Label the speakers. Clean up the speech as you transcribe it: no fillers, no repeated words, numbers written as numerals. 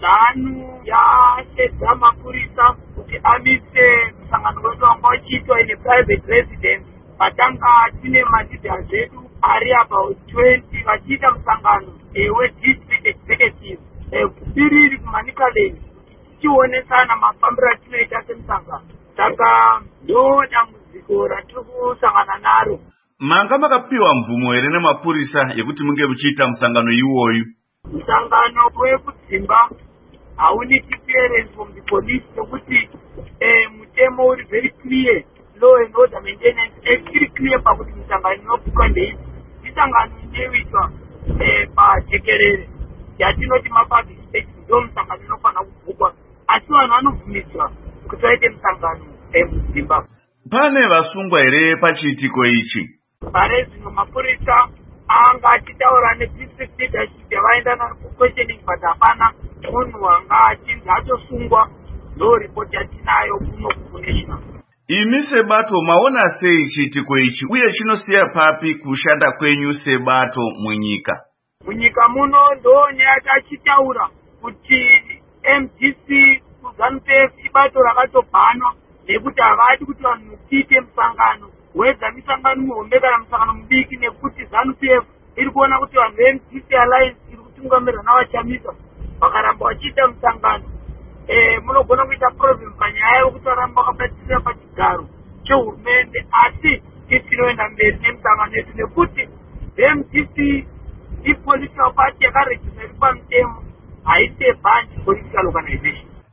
Speaker 1: ZANU yashedza mapurisa kuti amise musangano wedu wanga uchiitwa ine private residence. Patanga tine maleaders edu ari about 20 vachiita musangano wedistrict executive kupiriri kumanika lane tichionesana mafambiro atinoita semusangano. Saka ndo dambudziko ratiri kusangana naro.
Speaker 2: Manga makapiwa mvumo here nemapurisa yekuti munge muchiita musangano iwoyu?
Speaker 1: Musangano wekudzimba hauniki clearance from the police nokuti mutemo uri very clear. Law and order maintenance iri clear pakuti misangano inopuka ndeizi misangano inoitwa pajekerere yatinoti mapublic space ndo misangano inofana kubvukwa, asi vanhu vanobvumidzwa kuti vaite misangano muZimbabwe.
Speaker 2: Pane vasungwa here pachiitiko ichi?
Speaker 1: Pare zvino mapurisa anga achitaura nedistrict leadership yavaenda nayo kuquestioning, but hapana munhu wanga achinzi atosungwa. Ndo ripoti yatinayo kuno kunational.
Speaker 2: Imi sebato maona sei chiitiko ichi uye chinosiya papi kushanda kwenyu sebato munyika?
Speaker 1: Munyika muno ndo nyaya tachitaura kuti MDC kuZANU-PF ibato rakatobhanwa nekuti havadi kuti vanhu tiite musangano wedza misangano muhombe kana musangano mudiki, nekuti ZANU-PF iri kuona kuti vanhu veMDC Alliance iri kutungamirwa navachamisa vakaramba vachiita musangano munogona kuita problem panyaya yokuti varamba vakabatirira pachigaro chehurumende, asi tisinoenda mberi nemusangano yedu nekuti MDC ipolitical party yakaregistrwa pamutemo, haisi a bunch political organization.